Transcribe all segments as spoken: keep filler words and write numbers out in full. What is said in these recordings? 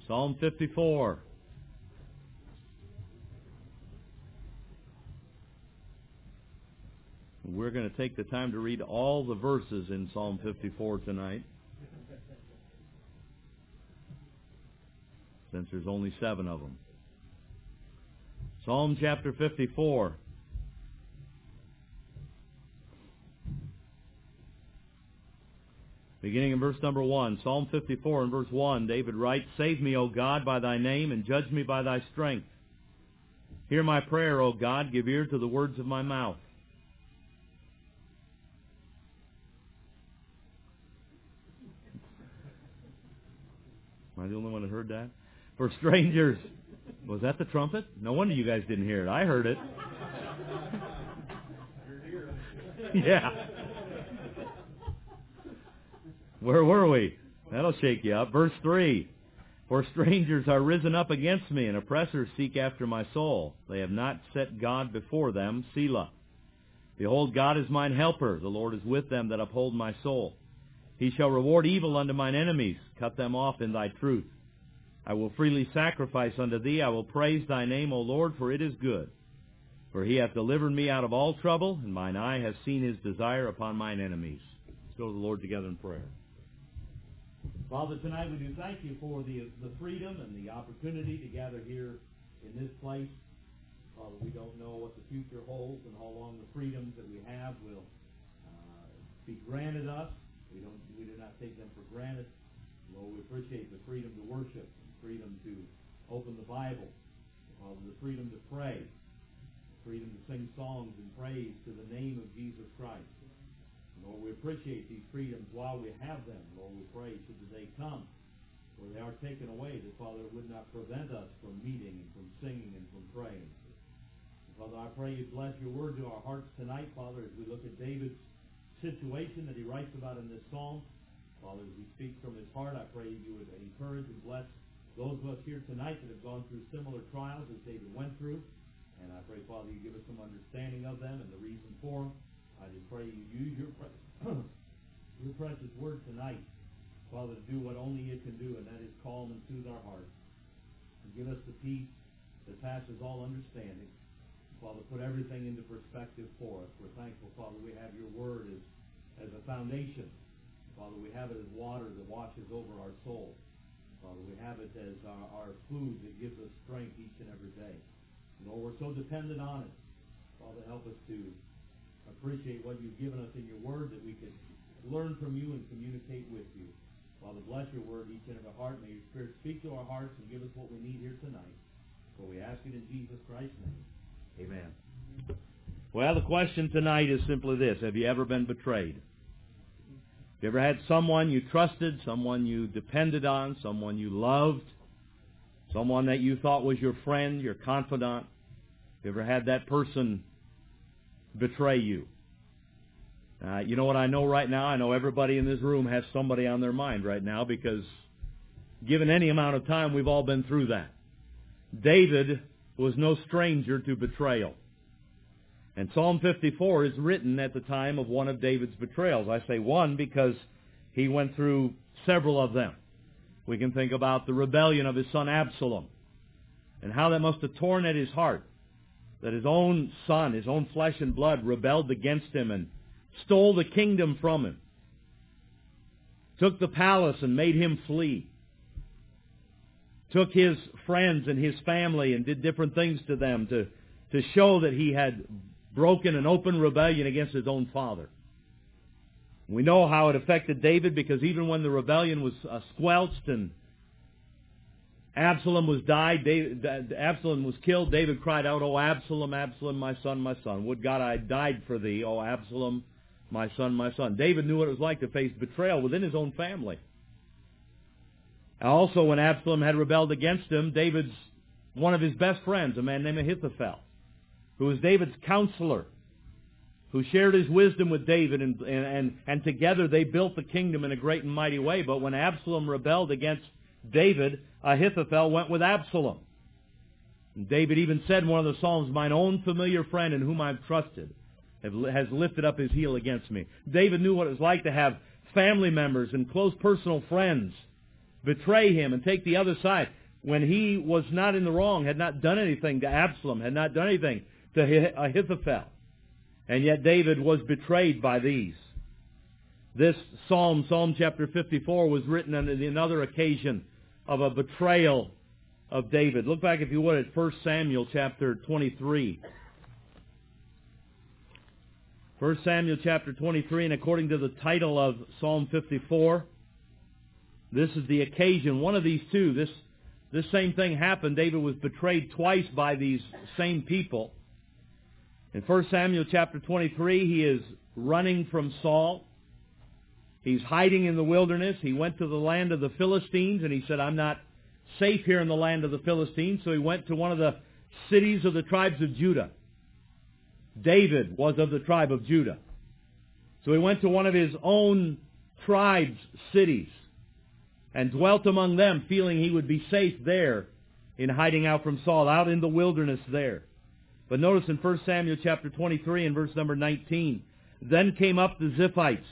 Psalm fifty-four. We're going to take the time to read all the verses in Psalm fifty-four tonight, since there's only seven of them. Psalm chapter fifty-four. Beginning in verse number one. Psalm fifty-four and verse one, David writes, Save me, O God, by thy name, and judge me by thy strength. Hear my prayer, O God, give ear to the words of my mouth. Am I the only one that heard that? For strangers. Was that the trumpet? No wonder you guys didn't hear it. I heard it. Yeah. Where were we? That'll shake you up. Verse three. For strangers are risen up against me, and oppressors seek after my soul. They have not set God before them. Selah. Behold, God is mine helper. The Lord is with them that uphold my soul. He shall reward evil unto mine enemies. Cut them off in thy truth. I will freely sacrifice unto thee. I will praise thy name, O Lord, for it is good. For he hath delivered me out of all trouble, and mine eye hath seen his desire upon mine enemies. Let's go to the Lord together in prayer. Father, tonight we do thank you for the the freedom and the opportunity to gather here in this place. Father, we don't know what the future holds and how long the freedoms that we have will uh, be granted us. We don't. We do not take them for granted. Lord, we appreciate the freedom to worship, and freedom to open the Bible, uh, the freedom to pray, the freedom to sing songs and praise to the name of Jesus Christ. Lord, we appreciate these freedoms while we have them. Lord, we pray should the day come where they are taken away, that, Father, it would not prevent us from meeting and from singing and from praying. And Father, I pray you bless your word to our hearts tonight, Father, as we look at David's situation that he writes about in this psalm. Father, as he speaks from his heart, I pray you would encourage and bless those of us here tonight that have gone through similar trials as David went through. And I pray, Father, you give us some understanding of them and the reason for them. I just pray you use your, pre- your precious word tonight, Father, to do what only it can do, and that is calm and soothe our hearts. And give us the peace that passes all understanding. Father, put everything into perspective for us. We're thankful, Father, we have your word as, as a foundation. Father, we have it as water that washes over our soul. Father, we have it as our, our food that gives us strength each and every day. Lord, we're so dependent on it. Father, help us to appreciate what you've given us in your word, that we can learn from you and communicate with you. Father, bless your word each and every heart. May your Spirit speak to our hearts and give us what we need here tonight. For we ask it in Jesus Christ's name. Amen. Well, the question tonight is simply this. Have you ever been betrayed? Have you ever had someone you trusted, someone you depended on, someone you loved, someone that you thought was your friend, your confidant? Have you ever had that person betray you? Uh, you know what I know right now? I know everybody in this room has somebody on their mind right now, because given any amount of time, we've all been through that. David was no stranger to betrayal. And Psalm fifty-four is written at the time of one of David's betrayals. I say one because he went through several of them. We can think about the rebellion of his son Absalom, and how that must have torn at his heart, that his own son, his own flesh and blood, rebelled against him and stole the kingdom from him, took the palace and made him flee, took his friends and his family and did different things to them to, to show that he had broken an open rebellion against his own father. We know how it affected David, because even when the rebellion was uh, squelched and Absalom was died, David, Absalom was killed, David cried out, "O Absalom, Absalom, my son, my son. Would God I died for thee, O Absalom, my son, my son." David knew what it was like to face betrayal within his own family. Also, when Absalom had rebelled against him, David's one of his best friends, a man named Ahithophel, who was David's counselor, who shared his wisdom with David, and, and, and, and together they built the kingdom in a great and mighty way. But when Absalom rebelled against David, Ahithophel went with Absalom. And David even said in one of the Psalms, "Mine own familiar friend in whom I've trusted has lifted up his heel against me." David knew what it was like to have family members and close personal friends betray him and take the other side. when he was not in the wrong, had not done anything to Absalom, had not done anything to Ahithophel. And yet David was betrayed by these. This psalm, Psalm chapter fifty-four, was written on another occasion of a betrayal of David. Look back, if you would, at First Samuel chapter twenty-three. First Samuel chapter twenty-three, and according to the title of Psalm fifty-four, this is the occasion. One of these two, this, this same thing happened. David was betrayed twice by these same people. In First Samuel chapter twenty-three, he is running from Saul. He's hiding in the wilderness. He went to the land of the Philistines, and he said, I'm not safe here in the land of the Philistines. So he went to one of the cities of the tribes of Judah. David was of the tribe of Judah. So he went to one of his own tribe's cities and dwelt among them, feeling he would be safe there in hiding out from Saul, out in the wilderness there. But notice in First Samuel chapter twenty-three and verse number nineteen, then came up the Ziphites.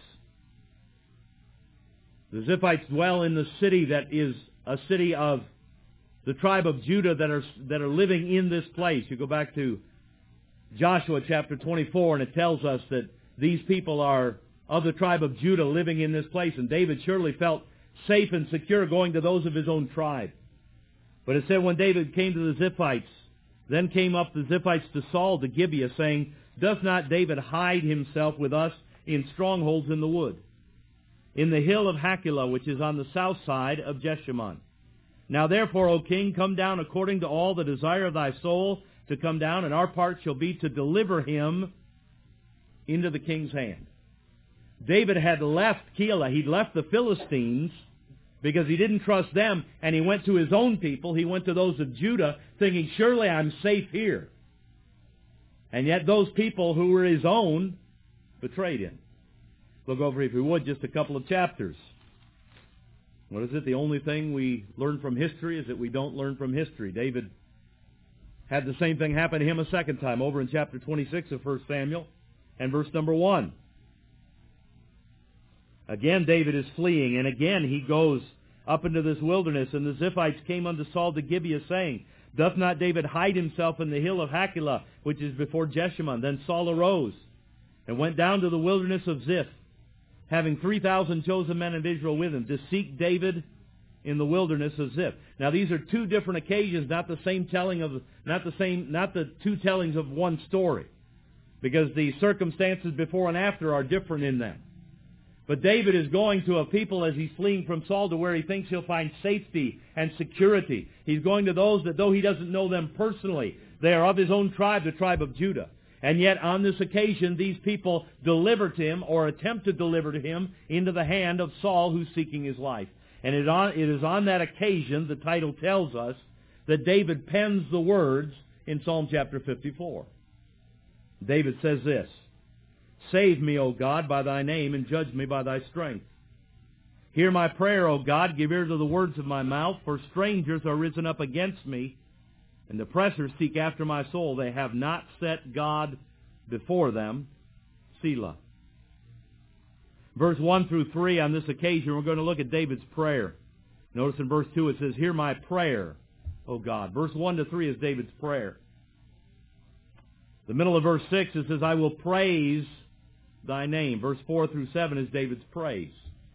The Ziphites dwell in the city that is a city of the tribe of Judah that are that are living in this place. You go back to Joshua chapter twenty-four, and it tells us that these people are of the tribe of Judah living in this place. And David surely felt safe and secure going to those of his own tribe. But it said when David came to the Ziphites, then came up the Ziphites to Saul to Gibeah, saying, does not David hide himself with us in strongholds in the wood, in the hill of Hachilah, which is on the south side of Jeshimon? Now therefore, O king, come down according to all the desire of thy soul to come down, and our part shall be to deliver him into the king's hand. David had left Keilah. He'd left the Philistines because he didn't trust them, and he went to his own people. He went to those of Judah, thinking, surely I'm safe here. And yet those people who were his own betrayed him. Look over, if you would, just a couple of chapters. What is it? The only thing we learn from history is that we don't learn from history. David had the same thing happen to him a second time, over in chapter twenty-six of First Samuel, and verse number one. Again, David is fleeing, and again he goes up into this wilderness, and the Ziphites came unto Saul to Gibeah, saying, doth not David hide himself in the hill of Hachilah, which is before Jeshimon? Then Saul arose and went down to the wilderness of Ziph, having three thousand chosen men of Israel with him, to seek David in the wilderness of Ziph. Now these are two different occasions, not the same telling of, not the same, not the two tellings of one story, because the circumstances before and after are different in them. But David is going to a people as he's fleeing from Saul to where he thinks he'll find safety and security. He's going to those that, though he doesn't know them personally, they are of his own tribe, the tribe of Judah. And yet on this occasion, these people deliver to him, or attempt to deliver to him, into the hand of Saul, who's seeking his life. And it, on, it is on that occasion, the title tells us, that David pens the words in Psalm chapter fifty-four. David says this, save me, O God, by thy name, and judge me by thy strength. Hear my prayer, O God, give ear to the words of my mouth, for strangers are risen up against me, and oppressors seek after my soul. They have not set God before them. Selah. Verse one through three, on this occasion, we're going to look at David's prayer. Notice in verse two it says, hear my prayer, O God. Verse one to three is David's prayer. The middle of verse six, it says, I will praise thy name. Verse four through seven is David's praise.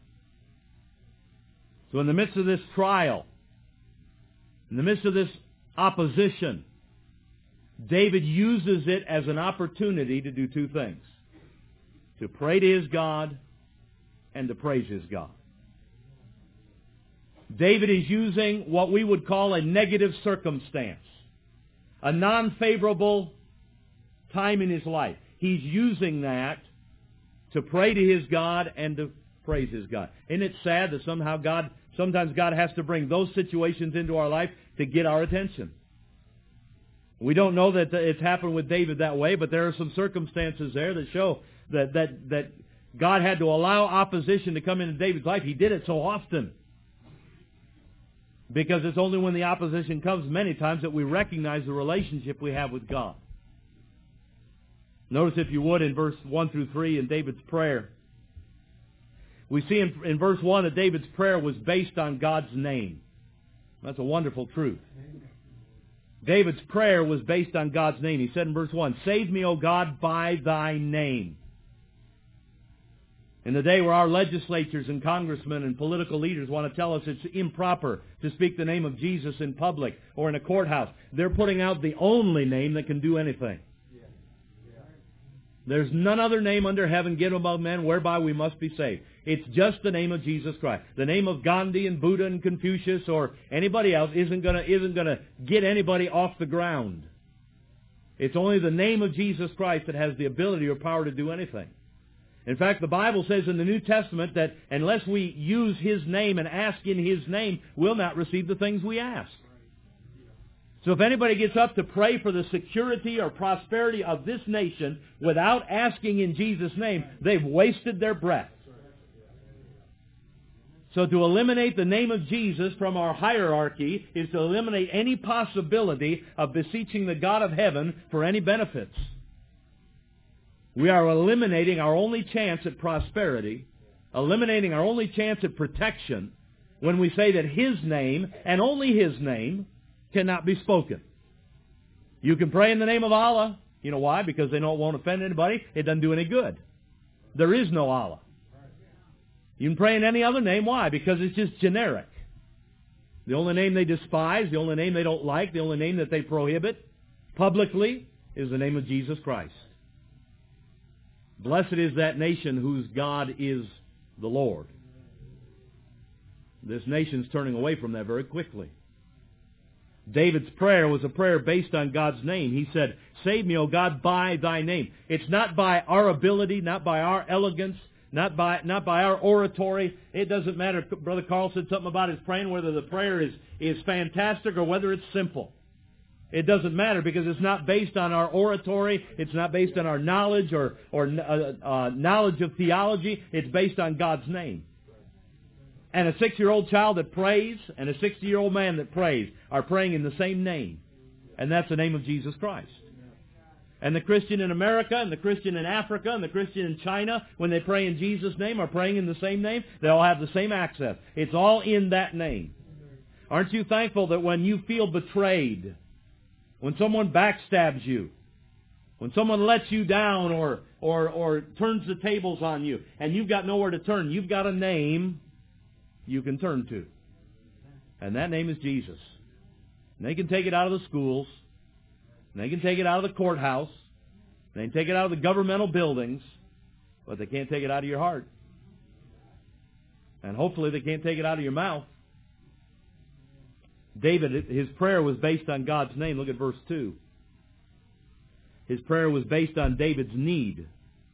So in the midst of this trial, in the midst of this opposition, David uses it as an opportunity to do two things: to pray to his God and to praise his God. David is using what we would call a negative circumstance, a non-favorable time in his life. He's using that to pray to his God and to praise his God. Isn't it sad that somehow God, sometimes God has to bring those situations into our life to get our attention? We don't know that it's happened with David that way, but there are some circumstances there that show that, that, that God had to allow opposition to come into David's life. He did it so often, because it's only when the opposition comes many times that we recognize the relationship we have with God. Notice, if you would, in verse one through three in David's prayer, we see in, in verse one that David's prayer was based on God's name. That's a wonderful truth. David's prayer was based on God's name. He said in verse one, "Save me, O God, by thy name." In the day where our legislatures and congressmen and political leaders want to tell us it's improper to speak the name of Jesus in public or in a courthouse, they're putting out the only name that can do anything. There's none other name under heaven given among men whereby we must be saved. It's just the name of Jesus Christ. The name of Gandhi and Buddha and Confucius or anybody else isn't going to isn't going to get anybody off the ground. It's only the name of Jesus Christ that has the ability or power to do anything. In fact, the Bible says in the New Testament that unless we use His name and ask in His name, we'll not receive the things we ask. So if anybody gets up to pray for the security or prosperity of this nation without asking in Jesus' name, they've wasted their breath. So to eliminate the name of Jesus from our hierarchy is to eliminate any possibility of beseeching the God of heaven for any benefits. We are eliminating our only chance at prosperity, eliminating our only chance at protection, when we say that His name, and only His name, cannot be spoken. You can pray in the name of Allah. You know why? Because they know it won't offend anybody. It doesn't do any good. There is no Allah. You can pray in any other name. Why? Because it's just generic. The only name they despise, the only name they don't like, the only name that they prohibit publicly is the name of Jesus Christ. Blessed is that nation whose God is the Lord. This nation's turning away from that very quickly. David's prayer was a prayer based on God's name. He said, "Save me, O God, by thy name." It's not by our ability, not by our elegance, not by not by our oratory. It doesn't matter. Brother Carl said something about his praying, whether the prayer is, is fantastic or whether it's simple. It doesn't matter because it's not based on our oratory. It's not based on our knowledge or, or uh, uh, knowledge of theology. It's based on God's name. And a six-year-old child that prays and a sixty-year-old man that prays are praying in the same name. And that's the name of Jesus Christ. And the Christian in America and the Christian in Africa and the Christian in China, when they pray in Jesus' name, are praying in the same name. They all have the same access. It's all in that name. Aren't you thankful that when you feel betrayed, when someone backstabs you, when someone lets you down or, or, or turns the tables on you, and you've got nowhere to turn, you've got a name you can turn to. And that name is Jesus. And they can take it out of the schools. And they can take it out of the courthouse. They can take it out of the governmental buildings. But they can't take it out of your heart. And hopefully they can't take it out of your mouth. David, his prayer was based on God's name. Look at verse two. His prayer was based on David's need.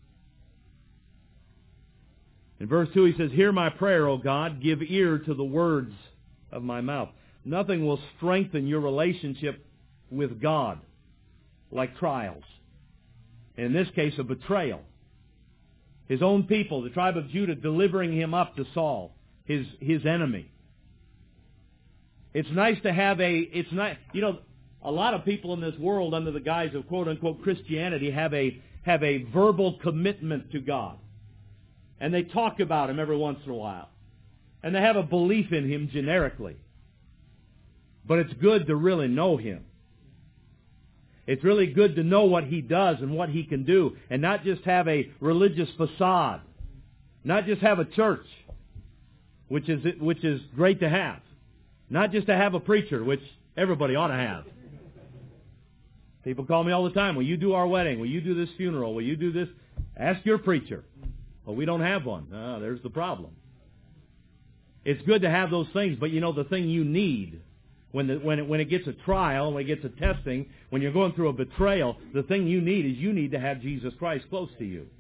In verse two he says, "Hear my prayer, O God. Give ear to the words of my mouth." Nothing will strengthen your relationship with God like trials. In this case, a betrayal. His own people, the tribe of Judah, delivering him up to Saul, his, his enemy. It's nice to have a, it's nice, you know, a lot of people in this world under the guise of quote-unquote Christianity have a, have a verbal commitment to God. And they talk about Him every once in a while. And they have a belief in Him generically. But it's good to really know Him. It's really good to know what He does and what He can do. And not just have a religious facade. Not just have a church, which is, which is great to have. Not just to have a preacher, which everybody ought to have. People call me all the time, "Will you do our wedding? Will you do this funeral? Will you do this?" Ask your preacher. Well, we don't have one. Ah, there's the problem. It's good to have those things, but you know the thing you need when the, when it, when it gets a trial, when it gets a testing, when you're going through a betrayal, the thing you need is you need to have Jesus Christ close to you.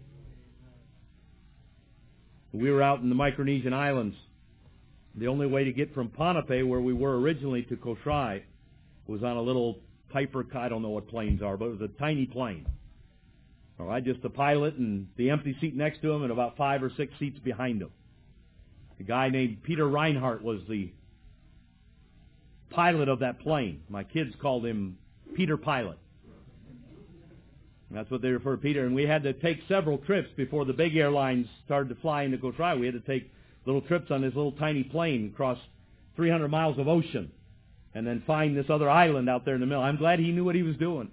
We were out in the Micronesian islands. The only way to get from Ponape, where we were originally, to Koshai was on a little Piper, I don't know what planes are, but it was a tiny plane. All right, just the pilot and the empty seat next to him and about five or six seats behind him. A guy named Peter Reinhardt was the pilot of that plane. My kids called him Peter Pilot. And that's what they refer to Peter. And we had to take several trips before the big airlines started to fly into Koshai. We had to take little trips on this little tiny plane across three hundred miles of ocean and then find this other island out there in the middle. I'm glad he knew what he was doing.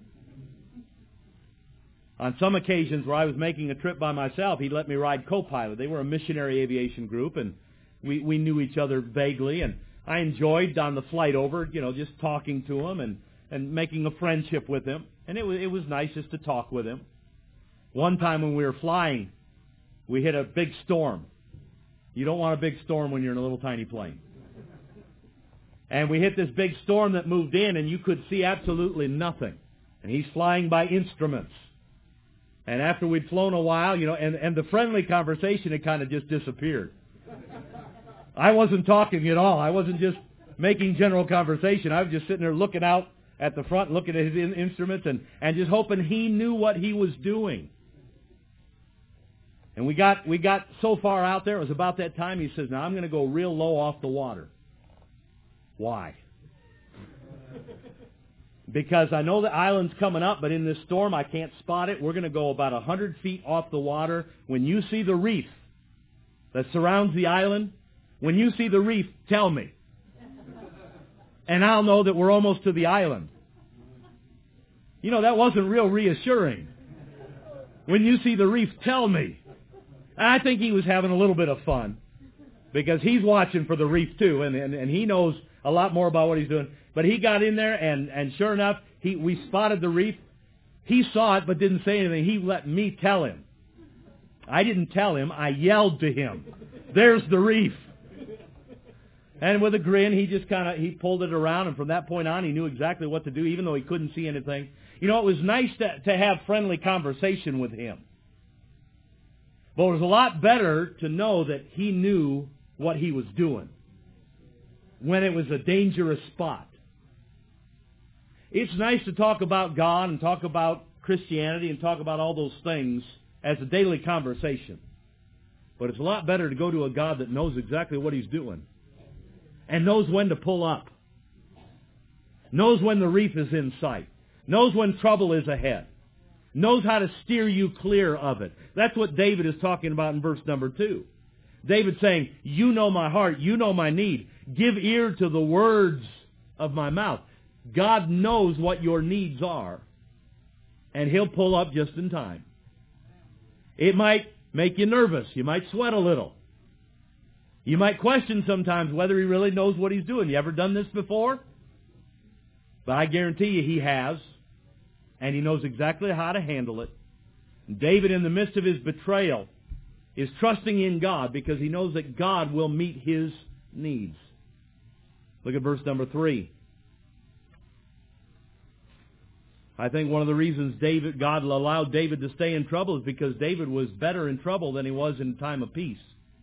On some occasions where I was making a trip by myself, he'd let me ride co-pilot. They were a missionary aviation group, and we, we knew each other vaguely, and I enjoyed on the flight over, you know, just talking to him and, and making a friendship with him. And it was, it was nice just to talk with him. One time when we were flying, we hit a big storm. You don't want a big storm when you're in a little tiny plane. And we hit this big storm that moved in, and you could see absolutely nothing. And he's flying by instruments. And after we'd flown a while, you know, and, and the friendly conversation had kind of just disappeared. I wasn't talking at all. I wasn't just making general conversation. I was just sitting there looking out at the front, looking at his in- instruments, and, and just hoping he knew what he was doing. And we got we got so far out there, it was about that time, he says, now I'm going to go real low off the water. Why? Because I know the island's coming up, but in this storm I can't spot it. We're going to go about one hundred feet off the water. When you see the reef that surrounds the island, when you see the reef, tell me. And I'll know that we're almost to the island. You know, that wasn't real reassuring. When you see the reef, tell me. I think he was having a little bit of fun because he's watching for the reef too, and, and, and he knows a lot more about what he's doing. But he got in there, and, and sure enough, he we spotted the reef. He saw it but didn't say anything. He let me tell him. I didn't tell him. I yelled to him, "There's the reef." And with a grin, he just kind of he pulled it around, and from that point on, he knew exactly what to do, even though he couldn't see anything. You know, it was nice to, to have friendly conversation with him. But it was a lot better to know that he knew what he was doing when it was a dangerous spot. It's nice to talk about God and talk about Christianity and talk about all those things as a daily conversation. But it's a lot better to go to a God that knows exactly what He's doing and knows when to pull up, knows when the reef is in sight, knows when trouble is ahead, knows how to steer you clear of it. That's what David is talking about in verse number two. David's saying, you know my heart, you know my need. Give ear to the words of my mouth. God knows what your needs are, and He'll pull up just in time. It might make you nervous. You might sweat a little. You might question sometimes whether He really knows what He's doing. You ever done this before? But I guarantee you He has, and He knows exactly how to handle it. And David, in the midst of his betrayal, is trusting in God because he knows that God will meet his needs. Look at verse number three. I think one of the reasons David, God allowed David to stay in trouble is because David was better in trouble than he was in time of peace.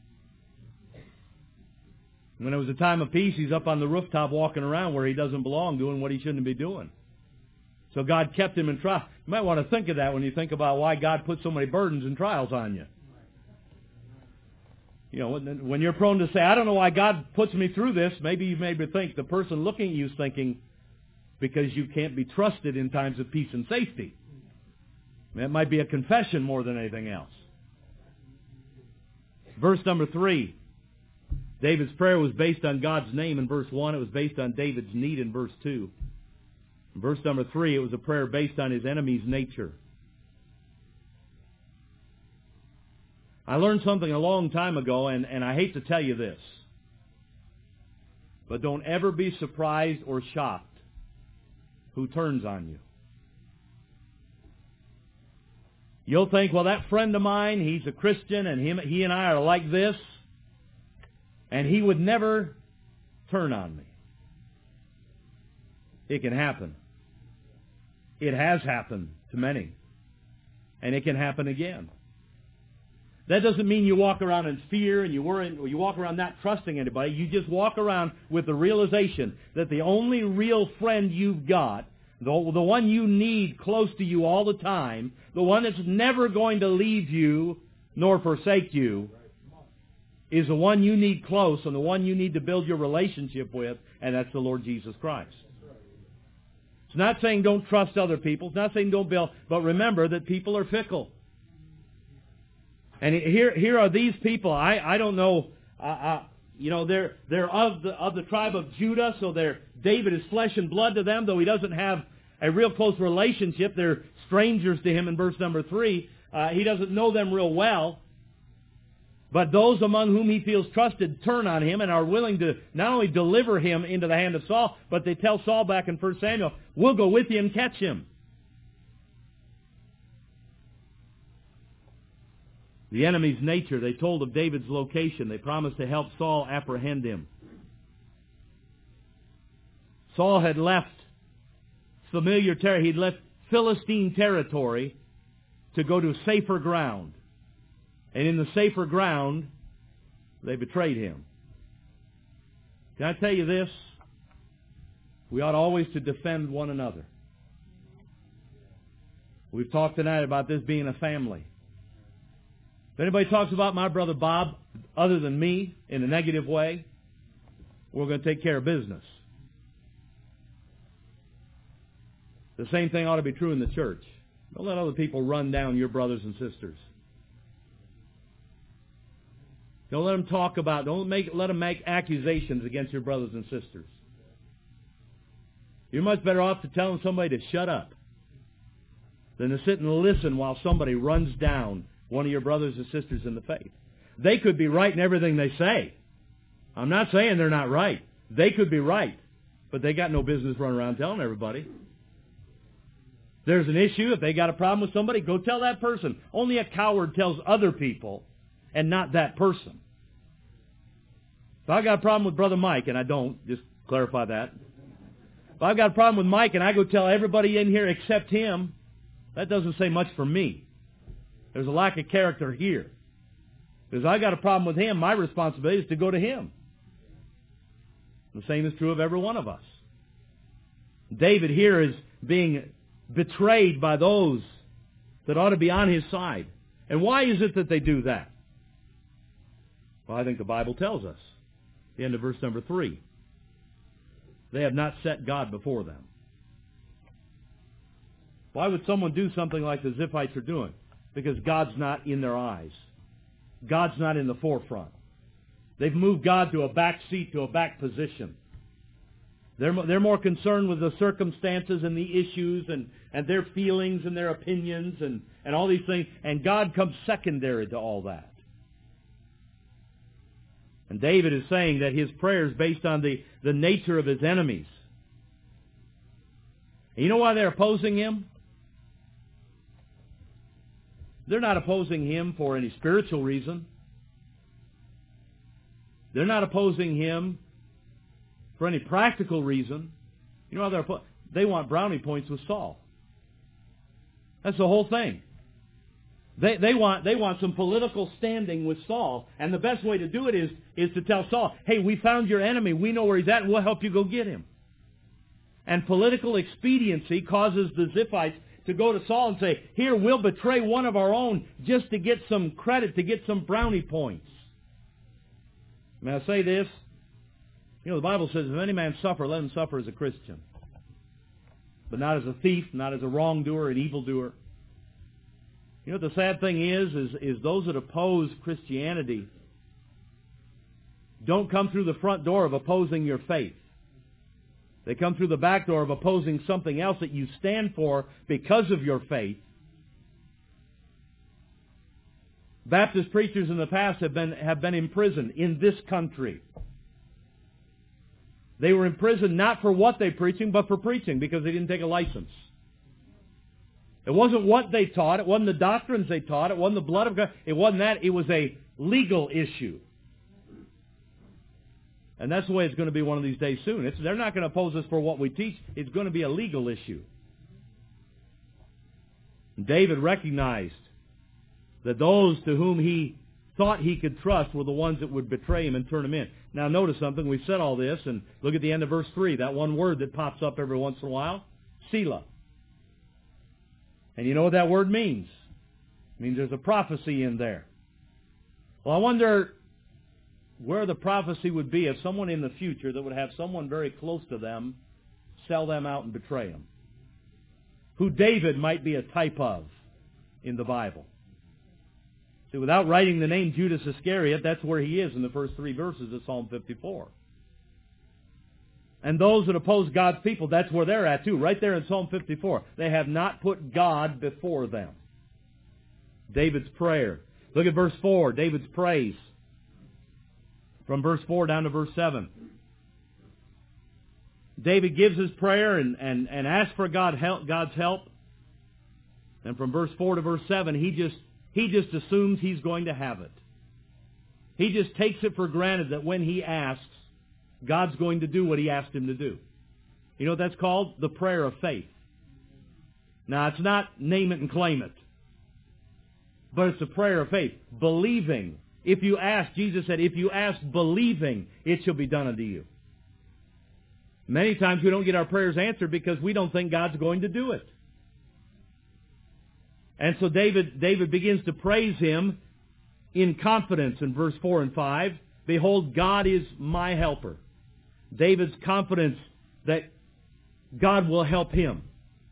When it was a time of peace, he's up on the rooftop walking around where he doesn't belong, doing what he shouldn't be doing. So God kept him in trial. You might want to think of that when you think about why God put so many burdens and trials on you. You know, when, when you're prone to say, I don't know why God puts me through this, maybe you maybe think the person looking at you is thinking, because you can't be trusted in times of peace and safety. That might be a confession more than anything else. Verse number three. David's prayer was based on God's name in verse one. It was based on David's need in verse two. In verse number three, it was a prayer based on his enemy's nature. I learned something a long time ago, and, and I hate to tell you this, but don't ever be surprised or shocked who turns on you. You'll think, well, that friend of mine, he's a Christian, and him, he and I are like this, and he would never turn on me. It can happen. It has happened to many. And it can happen again. That doesn't mean you walk around in fear and you worry, or you walk around not trusting anybody. You just walk around with the realization that the only real friend you've got, the, the one you need close to you all the time, the one that's never going to leave you nor forsake you, is the one you need close and the one you need to build your relationship with, and that's the Lord Jesus Christ. It's not saying don't trust other people. It's not saying don't build, but remember that people are fickle. And here, here are these people. I, I don't know. Uh, uh, you know, they're they're of the of the tribe of Judah, so they're David is flesh and blood to them, though he doesn't have a real close relationship. They're strangers to him in verse number three. Uh, he doesn't know them real well. But those among whom he feels trusted turn on him and are willing to not only deliver him into the hand of Saul, but they tell Saul back in First Samuel, we'll go with you and catch him. The enemy's nature, they told of David's location. They promised to help Saul apprehend him. Saul had left familiar territory. He'd left Philistine territory to go to safer ground. And in the safer ground, they betrayed him. Can I tell you this? We ought always to defend one another. We've talked tonight about this being a family. If anybody talks about my brother Bob other than me in a negative way, we're going to take care of business. The same thing ought to be true in the church. Don't let other people run down your brothers and sisters. Don't let them talk about, don't make, let them make accusations against your brothers and sisters. You're much better off to telling somebody to shut up than to sit and listen while somebody runs down one of your brothers and sisters in the faith. They could be right in everything they say. I'm not saying they're not right. They could be right, but they got no business running around telling everybody. There's an issue. If they got a problem with somebody, go tell that person. Only a coward tells other people and not that person. If I got a problem with Brother Mike, and I don't, just clarify that. If I've got a problem with Mike and I go tell everybody in here except him, that doesn't say much for me. There's a lack of character here. Because I got a problem with him, my responsibility is to go to him. The same is true of every one of us. David here is being betrayed by those that ought to be on his side. And why is it that they do that? Well, I think the Bible tells us. The end of verse number three. They have not set God before them. Why would someone do something like the Ziphites are doing? Because God's not in their eyes. God's not in the forefront. They've moved God to a back seat, to a back position. They're, they're more concerned with the circumstances and the issues and, and their feelings and their opinions and, and all these things. And God comes secondary to all that. And David is saying that his prayer is based on the, the nature of his enemies. And you know why they're opposing him? They're not opposing him for any spiritual reason. They're not opposing him for any practical reason. You know why they're opposing? They want brownie points with Saul. That's the whole thing. They, they want they want some political standing with Saul, and the best way to do it is, is to tell Saul, hey, we found your enemy, we know where he's at, and we'll help you go get him. And political expediency causes the Ziphites to go to Saul and say, here, we'll betray one of our own just to get some credit, to get some brownie points. May I say this? You know, the Bible says, if any man suffer, let him suffer as a Christian. But not as a thief, not as a wrongdoer, an evildoer. You know what the sad thing is, is, is those that oppose Christianity don't come through the front door of opposing your faith. They come through the back door of opposing something else that you stand for because of your faith. Baptist preachers in the past have been, have been imprisoned in this country. They were imprisoned not for what they're preaching, but for preaching, because they didn't take a license. It wasn't what they taught. It wasn't the doctrines they taught. It wasn't the blood of God. It wasn't that. It was a legal issue. And that's the way it's going to be one of these days soon. It's, they're not going to oppose us for what we teach. It's going to be a legal issue. David recognized that those to whom he thought he could trust were the ones that would betray him and turn him in. Now notice something. We've said all this, and look at the end of verse three. That one word that pops up every once in a while. Selah. And you know what that word means? It means there's a prophecy in there. Well, I wonder where the prophecy would be if someone in the future that would have someone very close to them sell them out and betray them. Who David might be a type of in the Bible. See, without writing the name Judas Iscariot, that's where he is in the first three verses of Psalm fifty-four. And those that oppose God's people, that's where they're at too, right there in Psalm fifty-four. They have not put God before them. David's prayer. Look at verse four, David's praise. From verse four down to verse seven. David gives his prayer and, and, and asks for God help, God's help. And from verse four to verse seven, he just he just assumes he's going to have it. He just takes it for granted that when he asks, God's going to do what he asked him to do. You know what that's called? The prayer of faith. Now, it's not name it and claim it. But it's a prayer of faith. Believing. If you ask, Jesus said, if you ask believing, it shall be done unto you. Many times we don't get our prayers answered because we don't think God's going to do it. And so David, David begins to praise him in confidence in verse four and five. Behold, God is my helper. David's confidence that God will help him.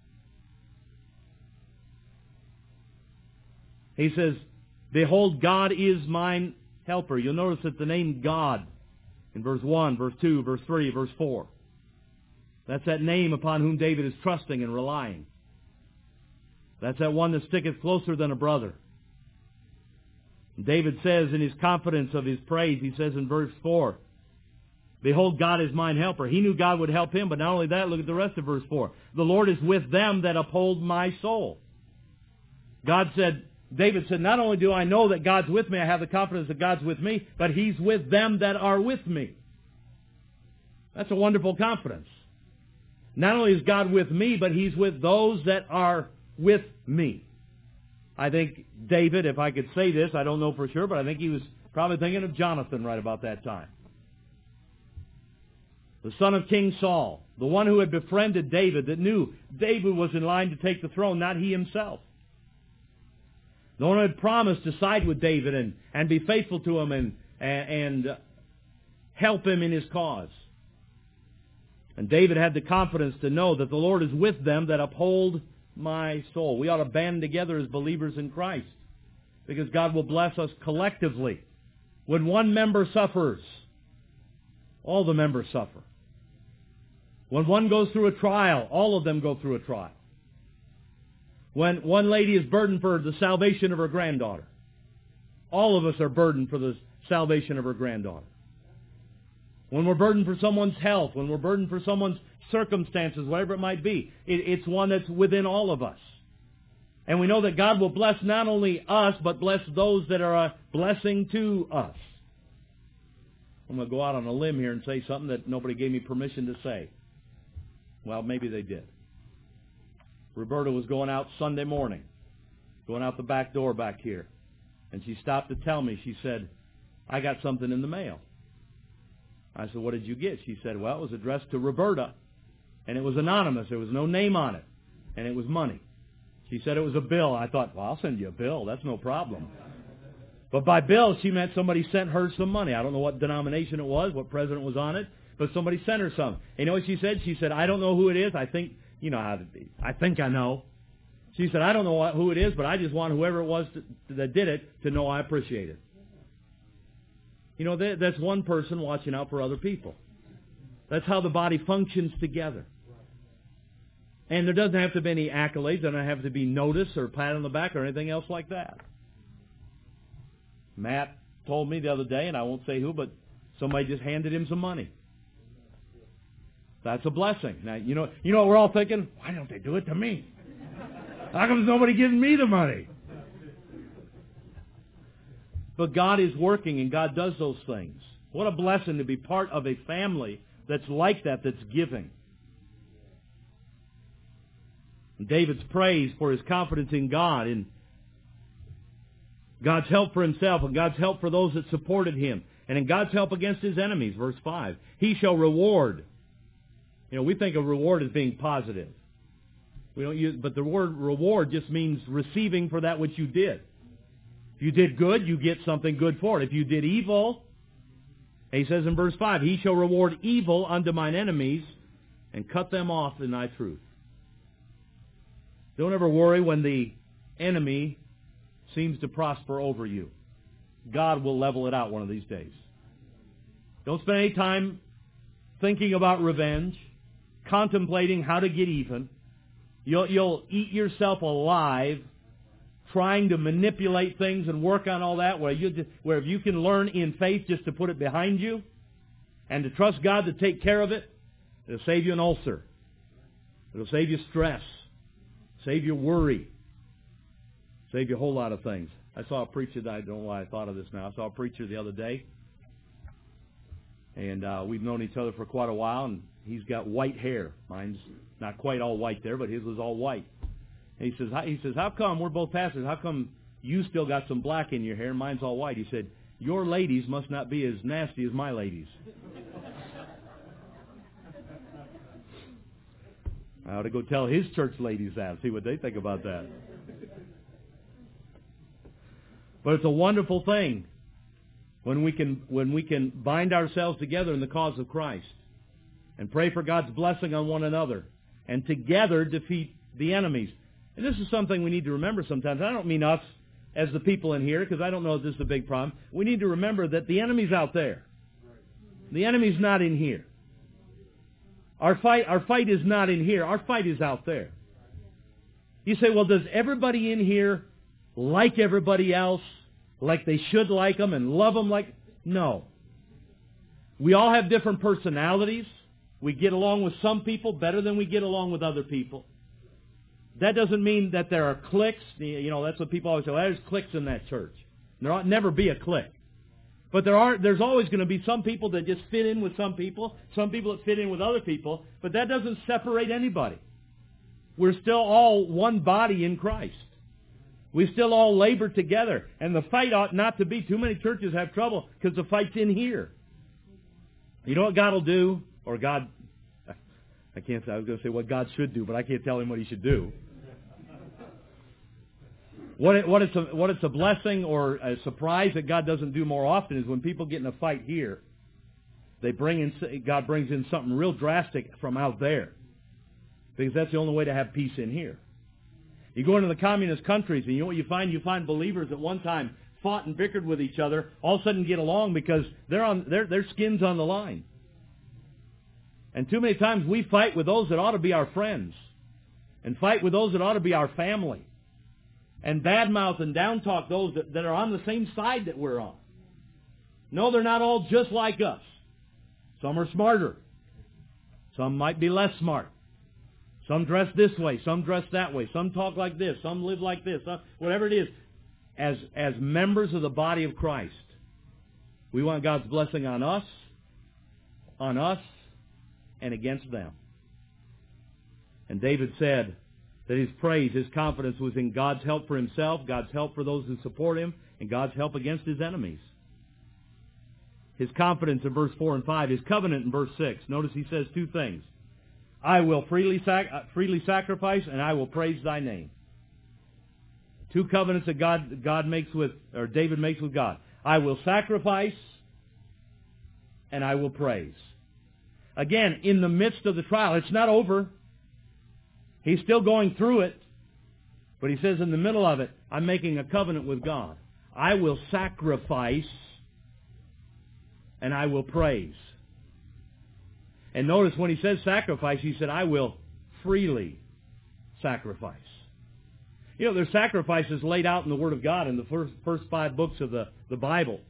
He says, behold, God is mine helper. You'll notice that the name God in verse one, verse two, verse three, verse four. That's that name upon whom David is trusting and relying. That's that one that sticketh closer than a brother. David says in his confidence of his praise, he says in verse four, behold, God is mine helper. He knew God would help him, but not only that, look at the rest of verse four. The Lord is with them that uphold my soul. God said, David said, not only do I know that God's with me, I have the confidence that God's with me, but He's with them that are with me. That's a wonderful confidence. Not only is God with me, but He's with those that are with me. I think David, if I could say this, I don't know for sure, but I think he was probably thinking of Jonathan right about that time. The son of King Saul, the one who had befriended David, that knew David was in line to take the throne, not he himself. The one who had promised to side with David and, and be faithful to him and, and, and help him in his cause. And David had the confidence to know that the Lord is with them that uphold my soul. We ought to band together as believers in Christ, because God will bless us collectively. When one member suffers, all the members suffer. When one goes through a trial, all of them go through a trial. When one lady is burdened for the salvation of her granddaughter, all of us are burdened for the salvation of her granddaughter. When we're burdened for someone's health, when we're burdened for someone's circumstances, whatever it might be, it, it's one that's within all of us. And we know that God will bless not only us, but bless those that are a blessing to us. I'm going to go out on a limb here and say something that nobody gave me permission to say. Well, maybe they did. Roberta was going out Sunday morning, going out the back door back here, and she stopped to tell me, she said, I got something in the mail. I said, what did you get? She said, well, it was addressed to Roberta, and it was anonymous. There was no name on it, and it was money. She said it was a bill. I thought, well, I'll send you a bill. That's no problem. But by bill, she meant somebody sent her some money. I don't know what denomination it was, what president was on it, but somebody sent her some. And you know what she said? She said, I don't know who it is. I think, you know how to be. I think I know. She said, I don't know what, who it is, but I just want whoever it was to, that did it to know I appreciate it. You know, that, that's one person watching out for other people. That's how the body functions together. And there doesn't have to be any accolades. There doesn't have to be notice or pat on the back or anything else like that. Matt told me the other day, and I won't say who, but somebody just handed him some money. That's a blessing. Now, you know, you know what we're all thinking? Why don't they do it to me? How come there's nobody giving me the money? But God is working, and God does those things. What a blessing to be part of a family that's like that, that's giving. And David's praise for his confidence in God, and God's help for himself, and God's help for those that supported him, and in God's help against his enemies, verse five. He shall reward. You know, we think of reward as being positive. We don't use, but the word reward just means receiving for that which you did. If you did good, you get something good for it. If you did evil, he says in verse five, he shall reward evil unto mine enemies and cut them off in thy truth. Don't ever worry when the enemy seems to prosper over you, God will level it out one of these days. Don't spend any time thinking about revenge, contemplating how to get even. You'll, you'll eat yourself alive trying to manipulate things and work on all that, where you just, where if you can learn in faith just to put it behind you and to trust God to take care of it, it'll save you an ulcer. It'll save you stress, save you worry, save you a whole lot of things. I saw a preacher, I don't know why I thought of this now, I saw a preacher the other day, and uh, we've known each other for quite a while, and he's got white hair. Mine's not quite all white there, but his was all white. And he says, he says, how come, we're both pastors, how come you still got some black in your hair and mine's all white? He said, your ladies must not be as nasty as my ladies. I ought to go tell his church ladies that, see what they think about that. But it's a wonderful thing when we can when we can bind ourselves together in the cause of Christ and pray for God's blessing on one another and together defeat the enemies. And this is something we need to remember sometimes. I don't mean us as the people in here, because I don't know if this is a big problem. We need to remember that the enemy's out there. The enemy's not in here. Our fight, our fight is not in here. Our fight is out there. You say, well, does everybody in here like everybody else, like they should like them and love them like... No. We all have different personalities. We get along with some people better than we get along with other people. That doesn't mean that there are cliques. You know, that's what people always say, well, there's cliques in that church. There ought never be a clique. But there are, there's always going to be some people that just fit in with some people, some people that fit in with other people, but that doesn't separate anybody. We're still all one body in Christ. We still all labor together. And the fight ought not to be, too many churches have trouble because the fight's in here. You know what God will do? Or God, I can't say, I was going to say what God should do, but I can't tell him what he should do. What, it, what, it's a, what it's a blessing or a surprise that God doesn't do more often is when people get in a fight here, they bring in, God brings in something real drastic from out there. Because that's the only way to have peace in here. You go into the communist countries, and you know what you find? You find believers at one time fought and bickered with each other, all of a sudden get along because they're on their their skin's on the line. And too many times we fight with those that ought to be our friends, and fight with those that ought to be our family, and badmouth and down-talk those that, that are on the same side that we're on. No, they're not all just like us. Some are smarter. Some might be less smart. Some dress this way, some dress that way, some talk like this, some live like this, some, whatever it is. As, as members of the body of Christ, we want God's blessing on us, on us, and against them. And David said that his praise, his confidence was in God's help for himself, God's help for those who support him, and God's help against his enemies. His confidence in verse four and five, his covenant in verse six. Notice he says two things. I will freely sac- freely sacrifice, and I will praise thy name. Two covenants that God God makes with, or David makes with God. I will sacrifice, and I will praise. Again, in the midst of the trial, it's not over. He's still going through it, but he says in the middle of it, I'm making a covenant with God. I will sacrifice, and I will praise. And notice when he says sacrifice, he said, I will freely sacrifice. You know, there's sacrifices laid out in the Word of God in the first, first five books of the, the Bible.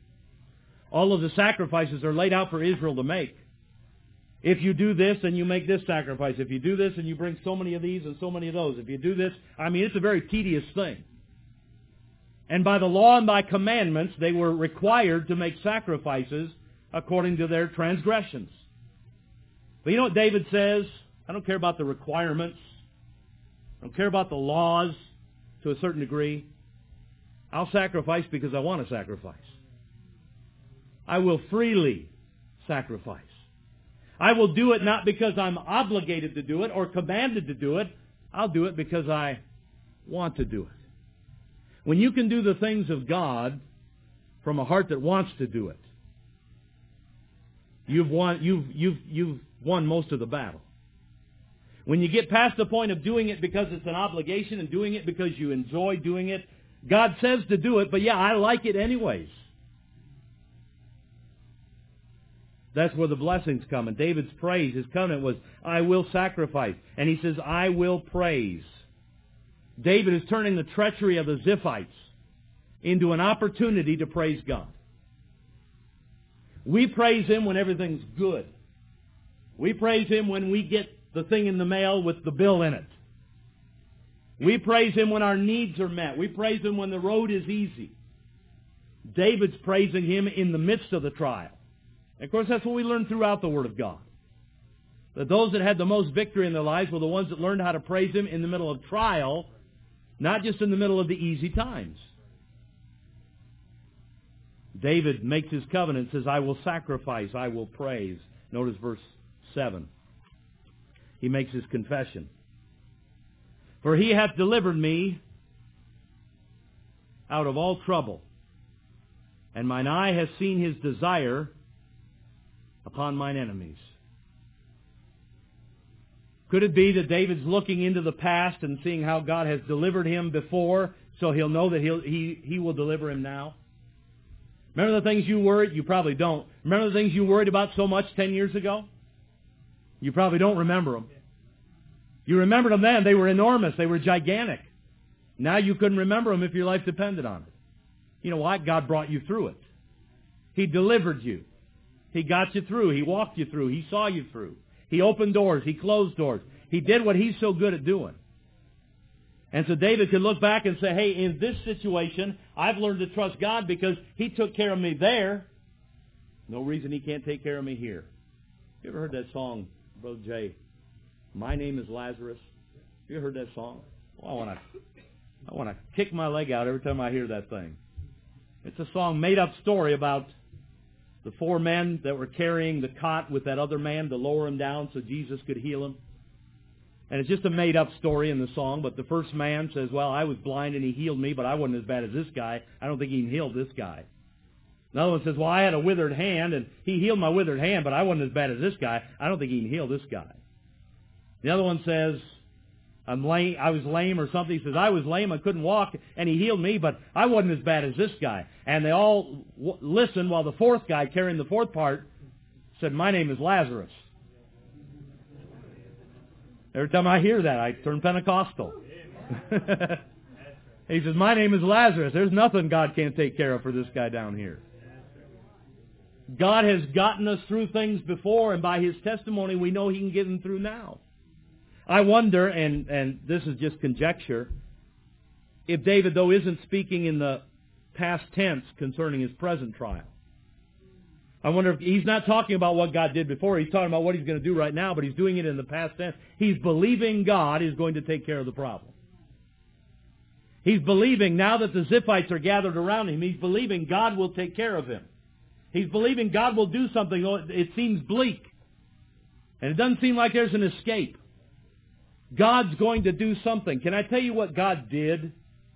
All of the sacrifices are laid out for Israel to make. If you do this, then you make this sacrifice. If you do this, and you bring so many of these and so many of those. If you do this, I mean, it's a very tedious thing. And by the law and by commandments, they were required to make sacrifices according to their transgressions. But you know what David says? I don't care about the requirements. I don't care about the laws to a certain degree. I'll sacrifice because I want to sacrifice. I will freely sacrifice. I will do it not because I'm obligated to do it or commanded to do it. I'll do it because I want to do it. When you can do the things of God from a heart that wants to do it, you've won, you've, you've, you've won most of the battle. When you get past the point of doing it because it's an obligation and doing it because you enjoy doing it, God says to do it, but yeah, I like it anyways. That's where the blessings come. And David's praise, his covenant was, I will sacrifice. And he says, I will praise. David is turning the treachery of the Ziphites into an opportunity to praise God. We praise Him when everything's good. We praise Him when we get the thing in the mail with the bill in it. We praise Him when our needs are met. We praise Him when the road is easy. David's praising Him in the midst of the trial. And of course, that's what we learn throughout the Word of God. That those that had the most victory in their lives were the ones that learned how to praise Him in the middle of trial, not just in the middle of the easy times. David makes his covenant, says, I will sacrifice, I will praise. Notice verse seven. He makes his confession. For He hath delivered me out of all trouble, and mine eye hath seen His desire upon mine enemies. Could it be that David's looking into the past and seeing how God has delivered him before, so he'll know that he'll, he, he will deliver him now? Remember the things you worried? You probably don't. Remember the things you worried about so much ten years ago? You probably don't remember them. You remembered them then. They were enormous. They were gigantic. Now you couldn't remember them if your life depended on it. You know what? God brought you through it. He delivered you. He got you through. He walked you through. He saw you through. He opened doors. He closed doors. He did what He's so good at doing. And so David could look back and say, hey, in this situation, I've learned to trust God because He took care of me there. No reason He can't take care of me here. You ever heard that song, Brother Jay? My name is Lazarus. You ever heard that song? Well, I want to I want to kick my leg out every time I hear that thing. It's a song, made-up story about the four men that were carrying the cot with that other man to lower him down so Jesus could heal him. And it's just a made-up story in the song, but the first man says, well, I was blind and He healed me, but I wasn't as bad as this guy. I don't think He can heal this guy. Another one says, well, I had a withered hand, and He healed my withered hand, but I wasn't as bad as this guy. I don't think He can heal this guy. The other one says, I'm lame, I was lame or something. He says, I was lame, I couldn't walk, and He healed me, but I wasn't as bad as this guy. And they all w- listened while the fourth guy, carrying the fourth part, said, my name is Lazarus. Every time I hear that, I turn Pentecostal. He says, my name is Lazarus. There's nothing God can't take care of for this guy down here. God has gotten us through things before, and by His testimony, we know He can get them through now. I wonder, and, and this is just conjecture, if David, though, isn't speaking in the past tense concerning his present trial. I wonder if he's not talking about what God did before. He's talking about what He's going to do right now, but he's doing it in the past tense. He's believing God is going to take care of the problem. He's believing now that the Ziphites are gathered around him, he's believing God will take care of him. He's believing God will do something. It seems bleak. And it doesn't seem like there's an escape. God's going to do something. Can I tell you what God did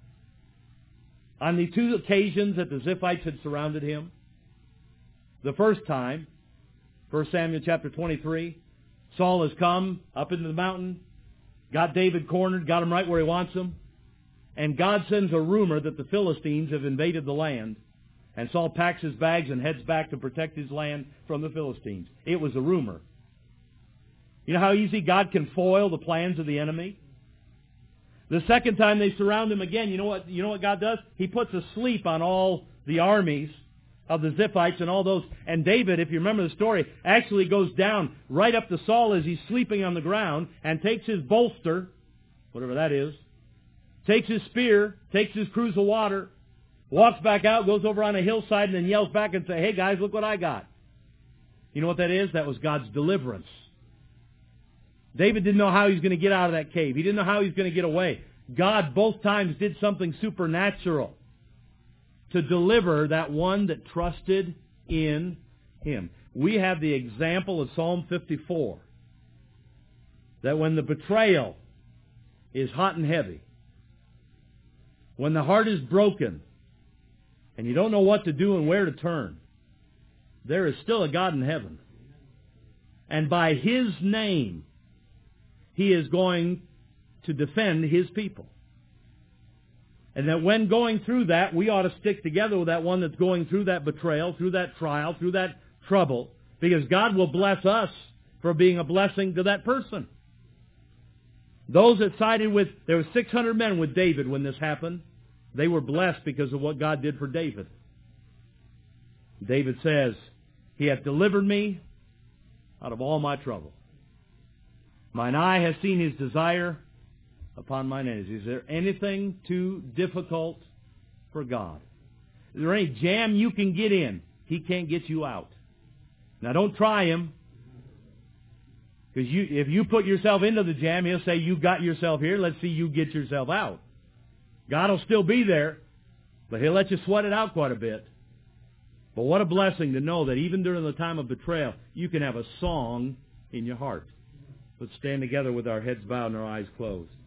on the two occasions that the Ziphites had surrounded him? The first time, First Samuel chapter twenty-three, Saul has come up into the mountain, got David cornered, got him right where he wants him, and God sends a rumor that the Philistines have invaded the land, and Saul packs his bags and heads back to protect his land from the Philistines. It was a rumor. You know how easy God can foil the plans of the enemy? The second time they surround him again, you know what, you know what God does? He puts a sleep on all the armies of the Ziphites and all those. And David, if you remember the story, actually goes down right up to Saul as he's sleeping on the ground and takes his bolster, whatever that is, takes his spear, takes his cruse of water, walks back out, goes over on a hillside, and then yells back and says, hey guys, look what I got. You know what that is? That was God's deliverance. David didn't know how he was going to get out of that cave. He didn't know how he was going to get away. God both times did something supernatural to deliver that one that trusted in Him. We have the example of Psalm fifty-four, that when the betrayal is hot and heavy, when the heart is broken, and you don't know what to do and where to turn, there is still a God in heaven. And by His name, He is going to defend His people. And that when going through that, we ought to stick together with that one that's going through that betrayal, through that trial, through that trouble, because God will bless us for being a blessing to that person. Those that sided with, there were six hundred men with David when this happened. They were blessed because of what God did for David. David says, He hath delivered me out of all my trouble. Mine eye has seen His desire upon mine enemies. Is there anything too difficult for God? Is there any jam you can get in? He can't get you out. Now don't try Him. Because you, if you put yourself into the jam, He'll say, you got yourself here, let's see you get yourself out. God will still be there, but He'll let you sweat it out quite a bit. But what a blessing to know that even during the time of betrayal, you can have a song in your heart. Let's stand together with our heads bowed and our eyes closed.